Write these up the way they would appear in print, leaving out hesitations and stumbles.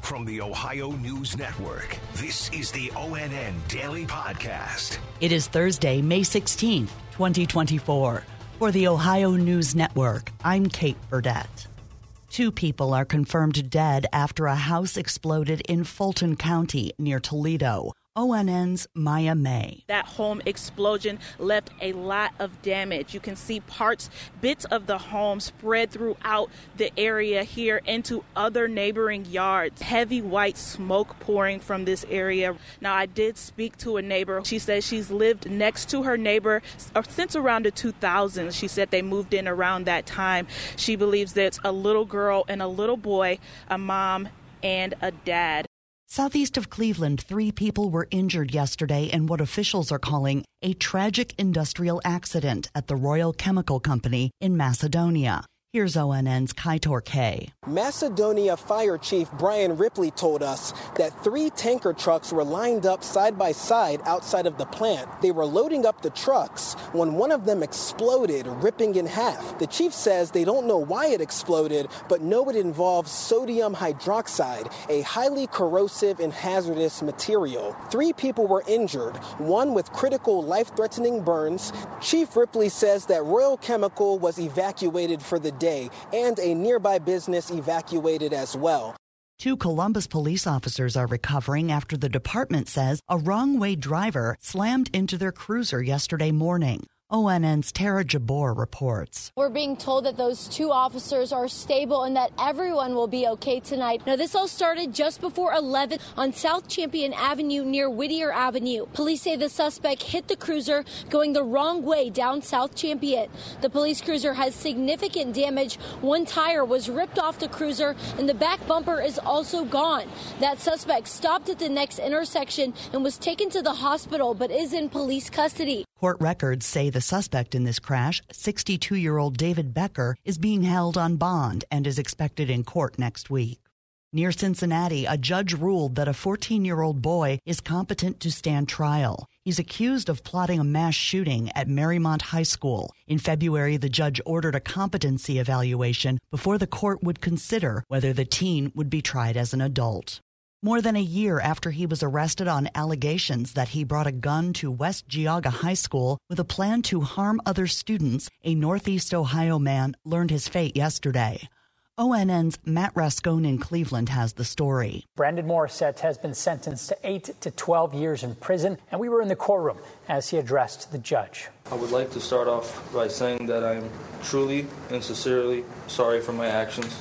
From the Ohio News Network, this is the ONN Daily Podcast. It is Thursday, May 16th, 2024. For the Ohio News Network, I'm Kate Burdett. 2 people are confirmed dead after a house exploded in Fulton County near Toledo. ONN's Maya May. That home explosion left a lot of damage. You can see bits of the home spread throughout the area here into other neighboring yards. Heavy white smoke pouring from this area. Now, I did speak to a neighbor. She says she's lived next to her neighbor since around the 2000s. She said they moved in around that time. She believes that it's a little girl and a little boy, a mom and a dad. Southeast of Cleveland, 3 people were injured yesterday in what officials are calling a tragic industrial accident at the Royal Chemical Company in Macedonia. Here's ONN's Kaitor K. Macedonia Fire Chief Brian Ripley told us that 3 tanker trucks were lined up side by side outside of the plant. They were loading up the trucks when one of them exploded, ripping in half. The chief says they don't know why it exploded, but know it involves sodium hydroxide, a highly corrosive and hazardous material. 3 people were injured, one with critical life-threatening burns. Chief Ripley says that Royal Chemical was evacuated for the day, and a nearby business evacuated as well. 2 Columbus police officers are recovering after the department says a wrong-way driver slammed into their cruiser yesterday morning. ONN's Tara Jabor reports. We're being told that those 2 officers are stable and that everyone will be okay tonight. Now, this all started just before 11 on South Champion Avenue near Whittier Avenue. Police say the suspect hit the cruiser going the wrong way down South Champion. The police cruiser has significant damage. 1 tire was ripped off the cruiser and the back bumper is also gone. That suspect stopped at the next intersection and was taken to the hospital but is in police custody. Court records say the suspect in this crash, 62-year-old David Becker, is being held on bond and is expected in court next week. Near Cincinnati, a judge ruled that a 14-year-old boy is competent to stand trial. He's accused of plotting a mass shooting at Marymount High School. In February, the judge ordered a competency evaluation before the court would consider whether the teen would be tried as an adult. More than a year after he was arrested on allegations that he brought a gun to West Geauga High School with a plan to harm other students, a Northeast Ohio man learned his fate yesterday. ONN's Matt Rascone in Cleveland has the story. Brandon Morissette has been sentenced to 8 to 12 years in prison, and we were in the courtroom as he addressed the judge. I would like to start off by saying that I am truly and sincerely sorry for my actions.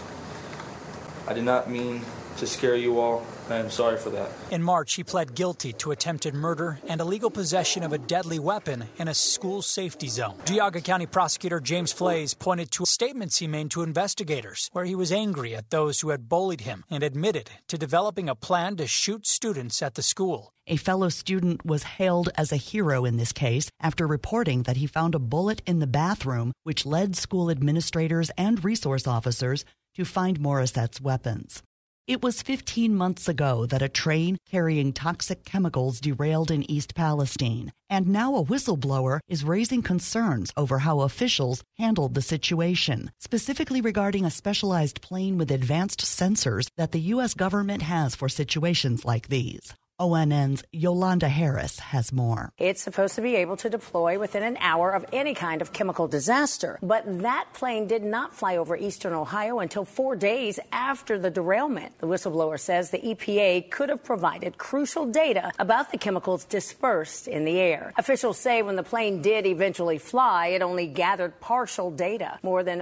I did not mean to scare you all. I am sorry for that. In March, he pled guilty to attempted murder and illegal possession of a deadly weapon in a school safety zone. Geauga County Prosecutor James Flays pointed to statements he made to investigators where he was angry at those who had bullied him and admitted to developing a plan to shoot students at the school. A fellow student was hailed as a hero in this case after reporting that he found a bullet in the bathroom, which led school administrators and resource officers to find Morissette's weapons. It was 15 months ago that a train carrying toxic chemicals derailed in East Palestine, and now a whistleblower is raising concerns over how officials handled the situation, specifically regarding a specialized plane with advanced sensors that the U.S. government has for situations like these. ONN's Yolanda Harris has more. It's supposed to be able to deploy within an hour of any kind of chemical disaster. But that plane did not fly over eastern Ohio until 4 days after the derailment. The whistleblower says the EPA could have provided crucial data about the chemicals dispersed in the air. Officials say when the plane did eventually fly, it only gathered partial data. More than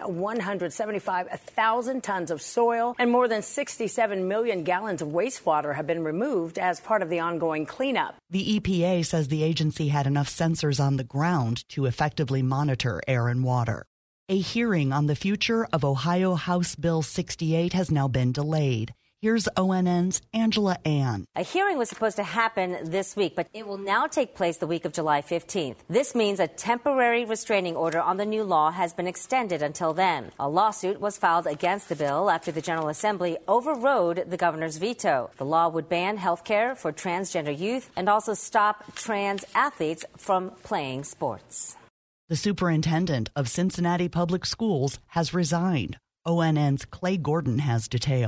175,000 tons of soil and more than 67 million gallons of wastewater have been removed as part of the ongoing cleanup. The EPA says the agency had enough sensors on the ground to effectively monitor air and water. A hearing on the future of Ohio House Bill 68 has now been delayed. Here's ONN's Angela Ann. A hearing was supposed to happen this week, but it will now take place the week of July 15th. This means a temporary restraining order on the new law has been extended until then. A lawsuit was filed against the bill after the General Assembly overrode the governor's veto. The law would ban health care for transgender youth and also stop trans athletes from playing sports. The superintendent of Cincinnati Public Schools has resigned. ONN's Clay Gordon has details.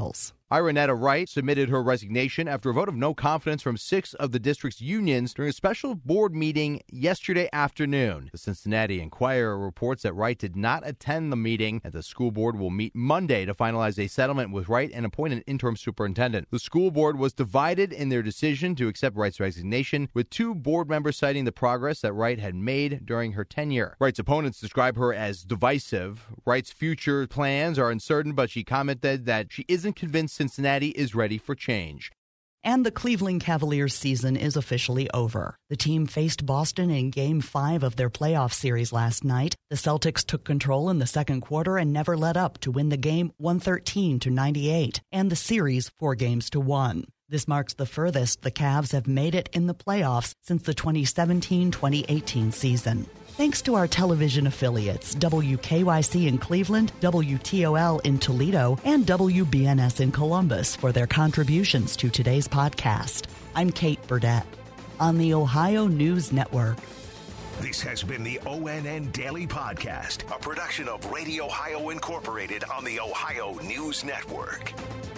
Ironetta Wright submitted her resignation after a vote of no confidence from 6 of the district's unions during a special board meeting yesterday afternoon. The Cincinnati Enquirer reports that Wright did not attend the meeting, and the school board will meet Monday to finalize a settlement with Wright and appoint an interim superintendent. The school board was divided in their decision to accept Wright's resignation, with 2 board members citing the progress that Wright had made during her tenure. Wright's opponents describe her as divisive. Wright's future plans are uncertain, but she commented that she isn't convinced Cincinnati is ready for change. And the Cleveland Cavaliers season is officially over. The team faced Boston in Game 5 of their playoff series last night. The Celtics took control in the second quarter and never let up to win the game 113-98, and the series 4-1. This marks the furthest the Cavs have made it in the playoffs since the 2017-2018 season. Thanks to our television affiliates, WKYC in Cleveland, WTOL in Toledo, and WBNS in Columbus for their contributions to today's podcast. I'm Kate Burdett on the Ohio News Network. This has been the ONN Daily Podcast, a production of Radio Ohio Incorporated on the Ohio News Network.